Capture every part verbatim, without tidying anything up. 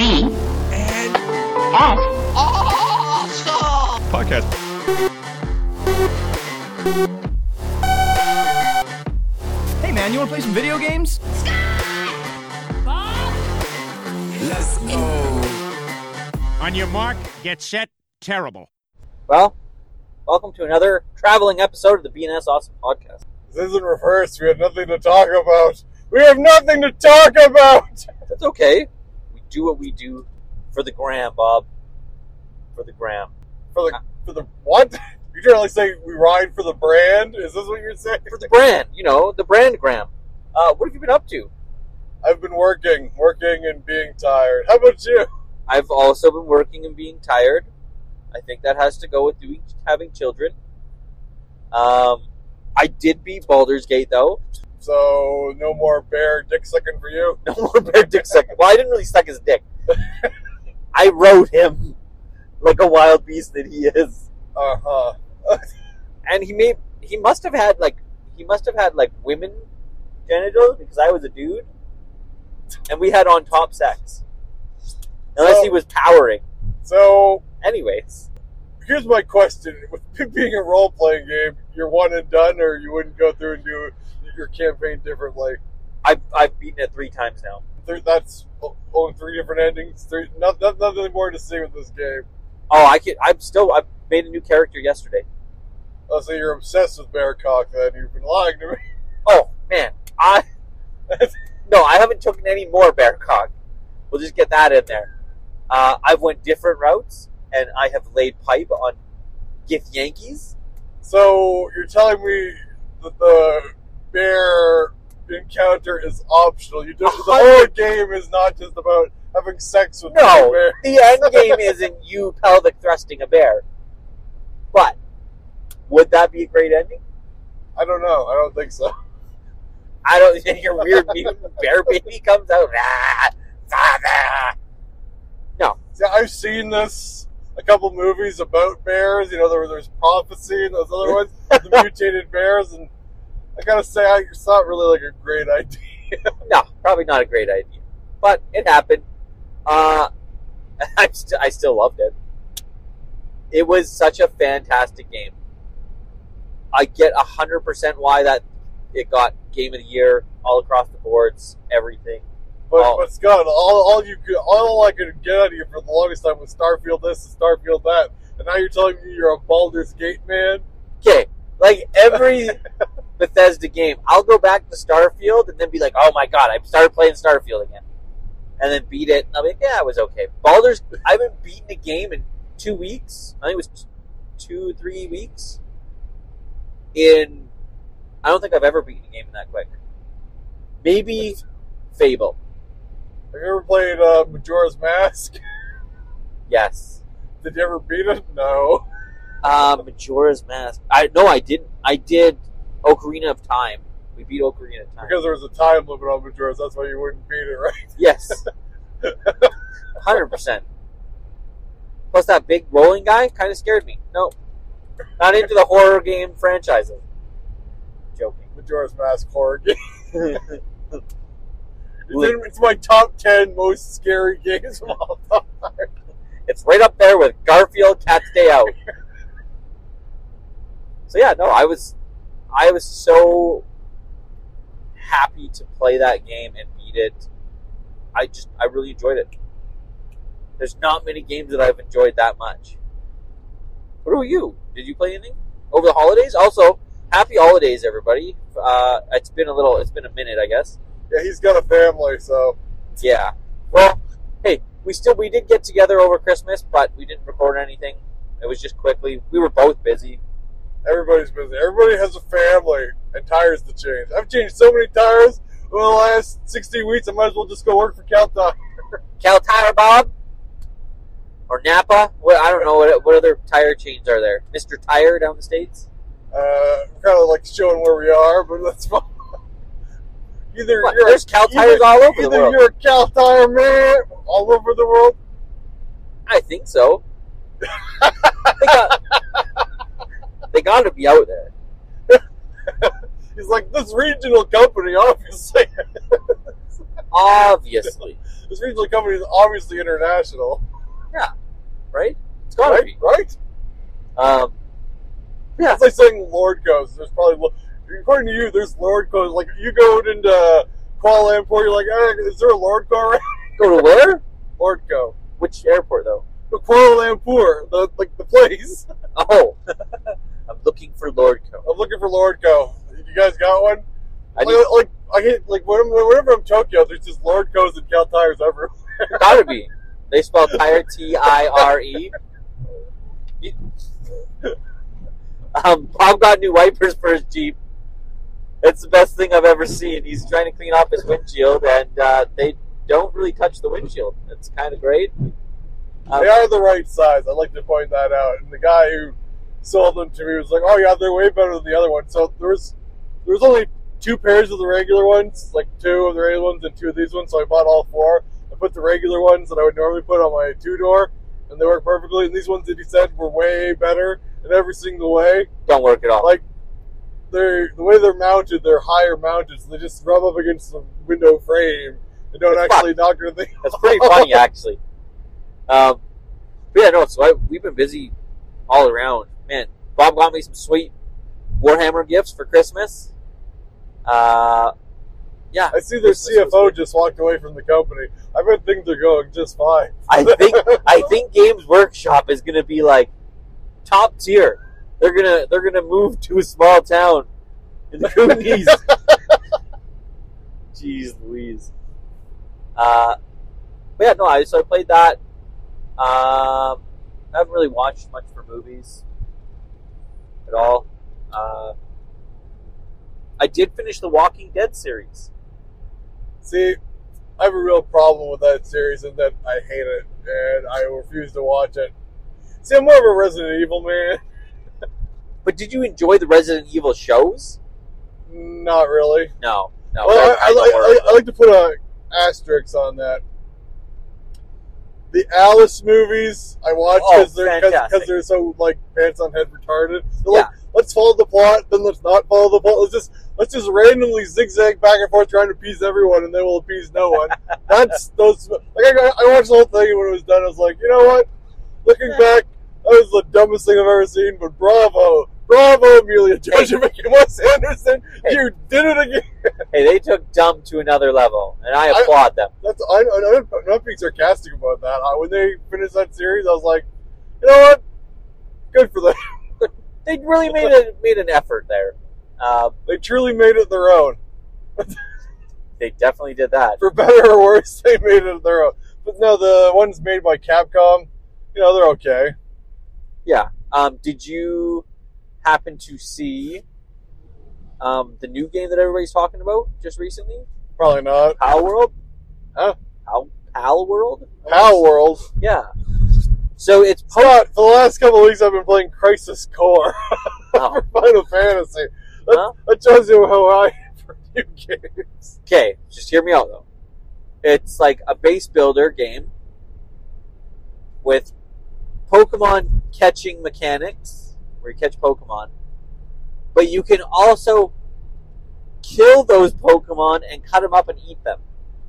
B And S awesome podcast. Hey man, you wanna play some video games? Let's go. On your mark, get set, terrible. Well, welcome to another traveling episode of the B and S Awesome Podcast. This isn't reversed. We have nothing to talk about. We have nothing to talk about. That's okay. We do what we do for the gram, Bob. For the gram. For the for the what? You're trying to like say we ride for the brand? Is this what you're saying? For the brand, you know, the brand gram. Uh, what have you been up to? I've been working, working and being tired. How about you? I've also been working and being tired. I think that has to go with doing having children. Um, I did beat Baldur's Gate though. So no more bear dick sucking for you. No more bear dick sucking. Well, I didn't really suck his dick. I rode him like a wild beast that he is. Uh huh. And he made he must have had like he must have had like women genitals because I was a dude, and we had on top sex. Unless So- he was powering. So Anyways, here's my question: with it being a role playing game, you're one and done, or you wouldn't go through and do your campaign differently? I've I've beaten it three times now. Th- That's only three different endings. Three, not, not, nothing more to see with this game. Oh, I can. I'm still. I made a new character yesterday. Oh, so you're obsessed with bear cock, then. You've been lying to me. Oh man, I no, I haven't taken any more bear cock. We'll just get that in there. Uh, I've went different routes, and I have laid pipe on Gith Yankees. So you're telling me that the bear encounter is optional. You just, the whole game is not just about having sex with No, the bear. the end game isn't you pelvic thrusting a bear. But would that be a great ending? I don't know. I don't think so. I don't think your weird mutant bear baby comes out. Ah, father. No. See, I've seen this a couple movies about bears. You know, there, there's Prophecy and those other ones, the mutated bears, and I gotta say, I, it's not really like a great idea. No, probably not a great idea. But it happened. Uh, I, st- I still loved it. It was such a fantastic game. I get one hundred percent why that it got Game of the Year all across the boards, everything. But, Oh. but Scott, all, all you could, all I could get out of you for the longest time was Starfield this and Starfield that, and now you're telling me you're a Baldur's Gate man? Okay, like every Bethesda game, I'll go back to Starfield and then be like, oh my god, I started playing Starfield again. And then beat it, and I'll be like, yeah, it was okay. Baldur's, I haven't beaten a game in two weeks. I think it was two, three weeks. In, I don't think I've ever beaten a game in that quick. Maybe Fable. Have you ever played uh, Majora's Mask? Yes. Did you ever beat it? No. Uh, Majora's Mask. I no, I didn't. I did Ocarina of Time. We beat Ocarina of Time. Because there was a time limit on Majora's, that's why you wouldn't beat it, right? Yes. one hundred percent. Plus that big rolling guy kind of scared me. Nope. Not into the horror game franchises. Joking. Majora's Mask horror game. It's, in, it's my top ten most scary games of all time. It's right up there with Garfield, Cat's Day Out. So yeah, no, I was, I was so happy to play that game and beat it. I just, I really enjoyed it. There's not many games that I've enjoyed that much. What about you? Did you play anything over the holidays? Also, happy holidays, everybody. Uh, it's been a little, it's been a minute, I guess. Yeah, he's got a family, so... Yeah. Well, hey, we still, we did get together over Christmas, but we didn't record anything. It was just quickly, we were both busy. Everybody's busy. Everybody has a family and tires to change. I've changed so many tires over the last sixteen weeks, I might as well just go work for Cal Tire. Cal Tire Bob? Or Napa? What, I don't know, what, what other tire chains are there? Mister Tire down the States? Uh, kind of like showing where we are, but that's fine. Either What, you're there's Cal Tires either, all over the either world. you're a Cal Tire man all over the world. I think so. they got, they got to be out there. He's like, this regional company, obviously. Obviously. this regional company is obviously international. Right? It's gotta Right? be. Right? Um, yeah. It's like saying Lord Coast. There's probably, lo- according to you, there's Lord Coast. Like, you go into Kuala Lumpur, you're like, eh, is there a Lord Co around? Go to where? Lord Co. Which airport, though? Kuala Lumpur, the, like, the place. Oh. I'm looking for Lord Co. I'm looking for Lord Co. You guys got one? I Like, need, like, I hate, like, whenever, whenever I'm in Tokyo, there's just Lord Co's and Cal Tires everywhere. gotta be. They spell tire T I R E. Um, Bob got new wipers for his Jeep. It's the best thing I've ever seen. He's trying to clean off his windshield, and uh, they don't really touch the windshield. It's kind of great. Um, They are the right size. I'd like to point that out. And the guy who sold them to me was like, "Oh yeah, they're way better than the other one." So there was there was only two pairs of the regular ones, like two of the regular ones and two of these ones. So I bought all four. I put the regular ones that I would normally put on my two door, and they work perfectly. And these ones that he said were way better in every single way. don't work at all. Like they're the way they're mounted, they're higher mounted, so they just rub up against the window frame and don't It's actually knock anything. That's pretty funny, actually. Um, but yeah, no. So I, we've been busy all around. Man, Bob got me some sweet Warhammer gifts for Christmas. Uh, yeah, I see their Christmas C F O was good. just walked away from the company. I bet things are going just fine. I think I think Games Workshop is going to be like top tier. They're gonna they're gonna move to a small town in the Goonies. Jeez Louise. Uh, but yeah, no. I so I played that. Um, I haven't really watched much for movies at all. Uh, I did finish the Walking Dead series. See, I have a real problem with that series in that I hate it and I refuse to watch it. See, I'm more of a Resident Evil man. But did you enjoy the Resident Evil shows? Not really. No, no. Well, they're I, I, kinda like, horrible. I, I like to put a asterisk on that. The Alice movies I watch Oh, because they're because fantastic. they're so like pants on head retarded. They're Yeah. like, let's follow the plot, then let's not follow the plot. Let's just let's just randomly zigzag back and forth trying to appease everyone, and then we'll appease no one. That's those. Like I, I watched the whole thing, and when it was done, I was like, you know what? Looking back, that was the dumbest thing I've ever seen. But bravo, bravo, Amelia Judgevic and Wes Anderson, Hey. you did it again. Hey, they took dumb to another level, and I I- applaud them. That's I, I, I'm not being sarcastic about that. I, when they finished that series, I was like, you know what? Good for them. They really made a, made an effort there. Uh, They truly made it their own. they definitely did that. For better or worse, they made it their own. But no, the ones made by Capcom, you know, they're okay. Yeah. Um, did you happen to see um, the new game that everybody's talking about just recently? Probably not. Pal World? Huh? Pal, Pal World? Pal World. Yeah. So it's po- Scott, for the last couple of weeks, I've been playing Crisis Core Oh. for Final Fantasy. That, Huh? that shows you how I am for new games. Okay, just hear me out though. It's like a base builder game with Pokemon catching mechanics, where you catch Pokemon, but you can also kill those Pokemon and cut them up and eat them.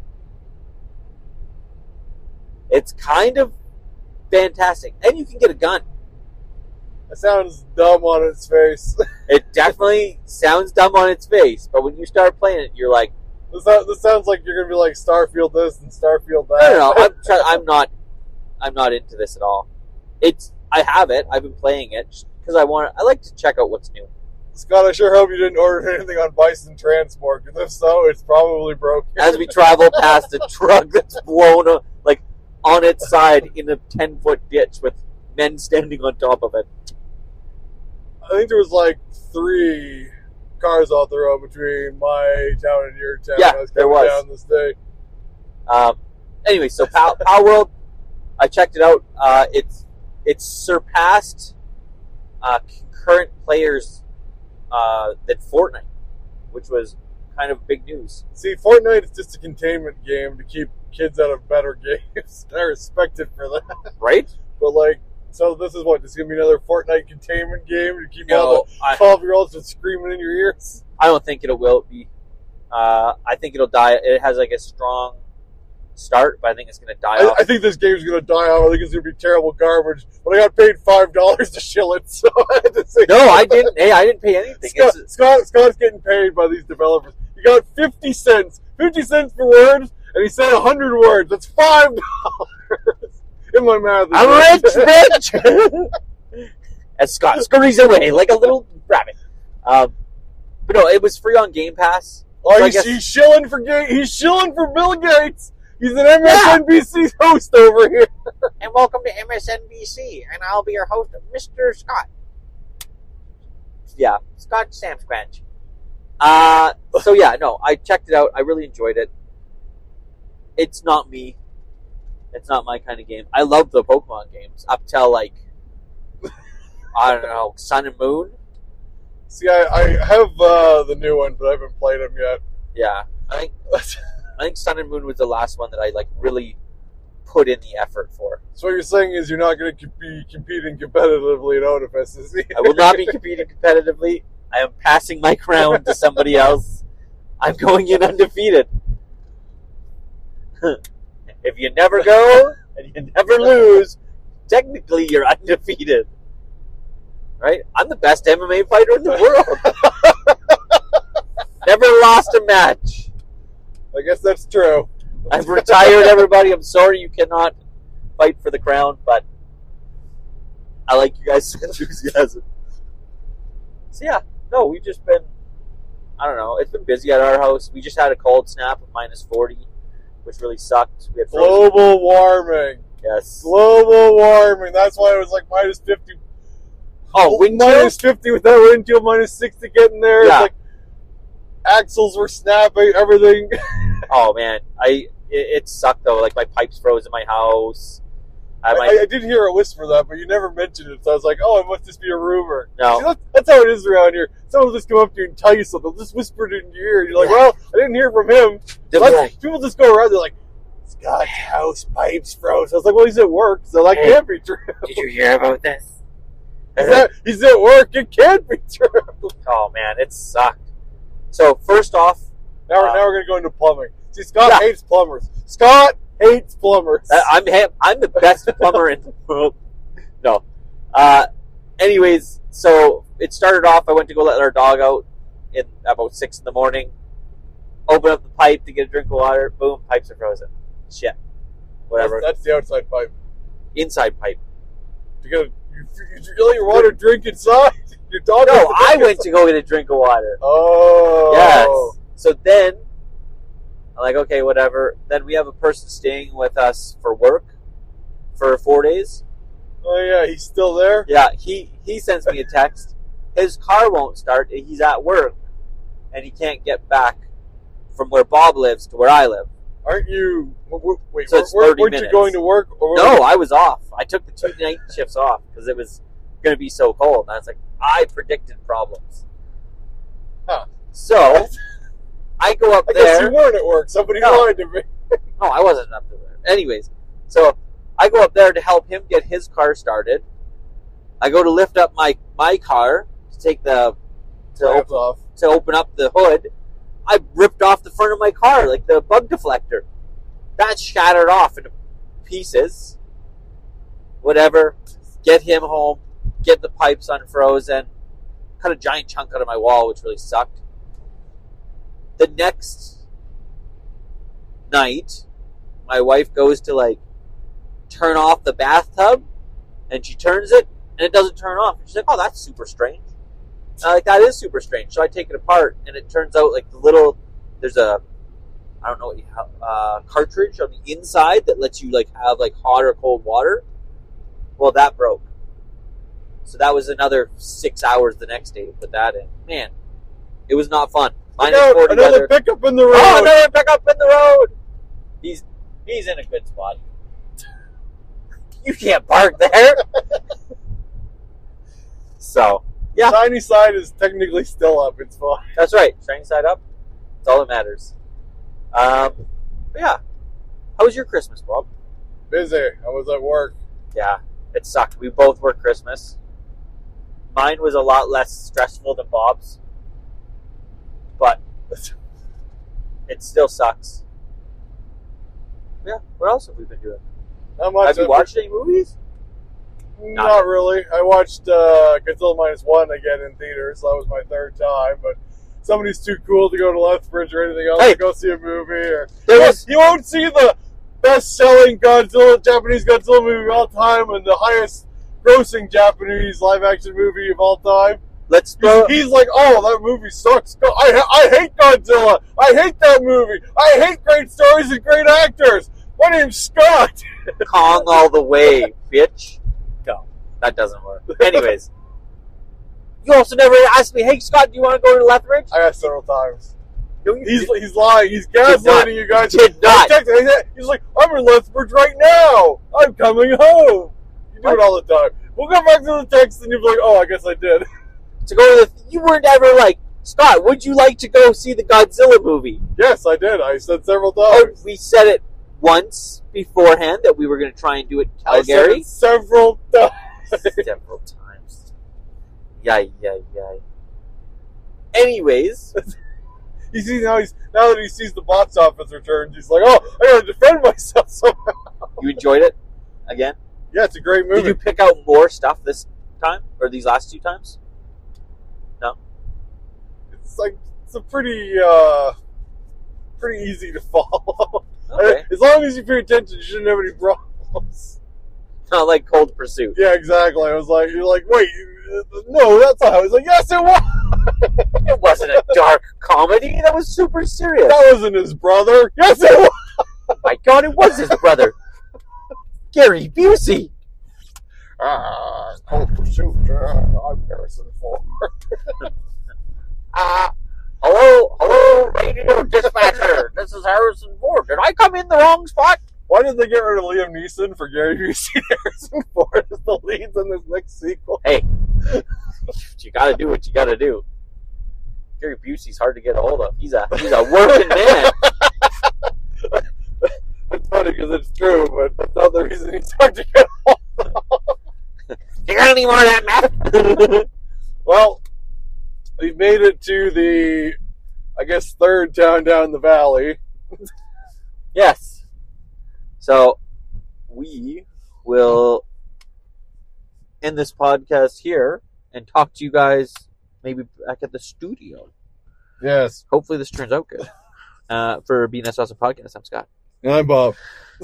It's kind of fantastic. And you can get a gun. That sounds dumb on its face. It definitely sounds dumb on its face, but when you start playing it, you're like, This, sound- this sounds like you're gonna be like Starfield this and Starfield that. no, no, no, I'm, try- I'm not, I'm not into this at all. It's, I have it. I've been playing it because I want. I like to check out what's new. Scott, I sure hope you didn't order anything on Bison Transport, because if so, it's probably broken. As we travel past a truck that's blown uh, like on its side in a ten foot ditch with men standing on top of it. I think there was like three cars off the road between my town and your town. Yeah, I was there coming was. down this day. Um, anyway, so Pow, Pow World, I checked it out. Uh, it's it's surpassed uh, concurrent players uh, than Fortnite, which was kind of big news. See, Fortnite is just a containment game to keep kids out of better games. I respect it for that. Right? But like, so this is what? This is gonna be another Fortnite containment game to keep all No, the I, twelve-year-olds just screaming in your ears. I don't think it will be. Uh, I think it'll die. It has like a strong start, but I think it's going to die I, off. I think this game's gonna die out. I think it's gonna be terrible garbage. But I got paid five dollars to shill it, so I had to say no, I didn't. Hey, I didn't pay anything. Scott, It's, Scott, Scott's getting paid by these developers. He got fifty cents, fifty cents for words, and he said a hundred words. That's five dollars. In my math, is I'm right. rich, bitch. As Scott scurries away like a little rabbit. Um, but no, it was free on Game Pass. Oh, So I he's, guess- he's shilling for Ga- he's shilling for Bill Gates. He's an M S N B C host over here. And welcome to M S N B C, and I'll be your host, Mister Scott. Yeah, Scott Sam Scratch. Uh, so yeah, no, I checked it out. I really enjoyed it. It's not me. It's not my kind of game. I love the Pokemon games up till like I don't know, Sun and Moon. See, I, I have uh, the new one, but I haven't played them yet. Yeah, I think I think Sun and Moon was the last one that I like really put in the effort for. So what you're saying is you're not going to be competing competitively at O F S, is he? I will not be competing competitively. I am passing my crown to somebody else. I'm going in undefeated. If you never go and you never lose, technically you're undefeated. Right? I'm the best M M A fighter in the world. Never lost a match. I guess that's true. I've retired, everybody. I'm sorry you cannot fight for the crown, but I like you guys' enthusiasm. So yeah, no, we've just been, I don't know, it's been busy at our house. We just had a cold snap of minus forty, which really sucked. We had frozen. Global warming. Yes. Global warming. That's why it was like minus fifty. Oh, wind chill? minus fifty with that wind chill, minus sixty getting there. Yeah. It's like axles were snapping, everything. Oh man, I it, it sucked though. Like my pipes froze in my house. I, I, my, I, I did hear a whisper of that, but you never mentioned it. So I was like, oh, it must just be a rumor. No. See, that's, that's how it is around here. Someone will just come up to you and tell you something. They'll just whisper it in your ear. And you're like, Yeah. well, I didn't hear from him. They're Lots- like- people just go around. They're like, Scott's house pipes froze. I was like, well, he's at work, so that Hey. can't be true. Did you hear about this? He's at, he's at work. It can't be true. Oh man, it sucked. So first off, Now, we're Uh, now we're going to go into plumbing. See, Scott Yeah. hates plumbers. Scott hates plumbers. I- I'm ha- I'm the best plumber in the world. No. Uh, anyways, so it started off. I went to go let our dog out in about six in the morning. Open up the pipe to get a drink of water. Boom, pipes are frozen. Shit. Whatever. That's, that's the outside pipe. Inside pipe. You gotta, you, you, you let your water drink inside. Your dog. has No, to I drink went inside. to go get a drink of water. Oh. Yes. So then, I'm like, okay, whatever. Then we have a person staying with us for work for four days. Oh yeah, he's still there. Yeah, he, he sends me a text. His car won't start. He's at work, and he can't get back from where Bob lives to where I live. Aren't you? w- w- Wait, So were, it's were, thirty weren't you minutes. going to work? Or No, I was off. I took the two night shifts off because it was going to be so cold. And I was like, I predicted problems. Huh. So, I go up I guess there. you weren't at work. Somebody No. lied to me. No, I wasn't up there. Anyways, so I go up there to help him get his car started. I go to lift up my, my car to take the to Hands open, off. to open up the hood. I ripped off the front of my car, like the bug deflector. That shattered off into pieces. Whatever. Get him home. Get the pipes unfrozen. Cut a giant chunk out of my wall, which really sucked. The next night, my wife goes to like turn off the bathtub, and she turns it, and it doesn't turn off. And she's like, "Oh, that's super strange." And I'm like, that is super strange. So I take it apart, and it turns out like the little there's a I don't know what you have, uh, cartridge on the inside that lets you like have like hot or cold water. Well, that broke. So that was another six hours the next day to put that in. Man, it was not fun. Minus Look out, forty another weather. pickup in the road. Oh, another pickup in the road. He's he's in a good spot. You can't park there. So yeah, Shiny side is technically still up. It's fine. that's right. Shiny side up. That's all that matters. Um, but yeah. How was your Christmas, Bob? Busy. I was at work. Yeah, it sucked. We both worked Christmas. Mine was a lot less stressful than Bob's, but it still sucks. Yeah. What else have we been doing? Not much. Have you watched any movies? Not really. I watched uh, Godzilla Minus One again in theaters. So that was my third time, but somebody's too cool to go to Lethbridge or anything else Hey. to go see a movie. Or There you, was- you won't see the best-selling Godzilla Japanese Godzilla movie of all time and the highest-grossing Japanese live-action movie of all time. Let's throw. He's like, oh, that movie sucks. Go- I I hate Godzilla. I hate that movie. I hate great stories and great actors. My name's Scott. Kong all the way, bitch. No, that doesn't work. Anyways, you also never asked me, hey, Scott, do you want to go to Lethbridge? I asked several times. No, you He's did- he's lying. He's not. gaslighting you guys. Did not. I texted him. He's like, I'm in Lethbridge right now. I'm coming home. You do What? it all the time. We'll go back to the text and you'll be like, oh, I guess I did. to go to the. You weren't ever like, Scott, would you like to go see the Godzilla movie? Yes, I did. I said several Oh, times. we said it once beforehand that we were going to try and do it in I said Calgary. it several times. Several times. Yay, yay, yay. Anyways, You see now he's now that he sees the box office returns, he's like, oh, I gotta defend myself somehow. you enjoyed it again? Yeah, it's a great movie. Did you pick out more stuff this time or these last two times? No. It's like it's a pretty uh pretty easy to follow. Okay. As long as you pay attention, you shouldn't have any problems. Not like Cold Pursuit. Yeah, exactly. I was like, you're like, wait, no, that's not how. He's like, yes, it was. It wasn't a dark comedy. That was super serious. That wasn't his brother. Yes, it was. Oh my God, it was his brother, Gary Busey. Ah, Cold Pursuit. Uh, I'm Harrison Ford. Uh, hello, hello, radio dispatcher. This is Harrison Ford. Did I come in the wrong spot? Why did they get rid of Liam Neeson for Gary Busey and Harrison Ford as the leads in this next sequel? Hey, you gotta do what you gotta do. Gary Busey's hard to get a hold of. He's a he's a working man. It's funny because it's true, but that's not the reason he's hard to get hold of. You got any more of that, Matt? Well, we've made it to the, I guess, third town down the valley. Yes. So we will end this podcast here and talk to you guys maybe back at the studio. Yes. Hopefully this turns out good. Uh, for B N S Awesome Podcast, I'm Scott. And I'm Bob.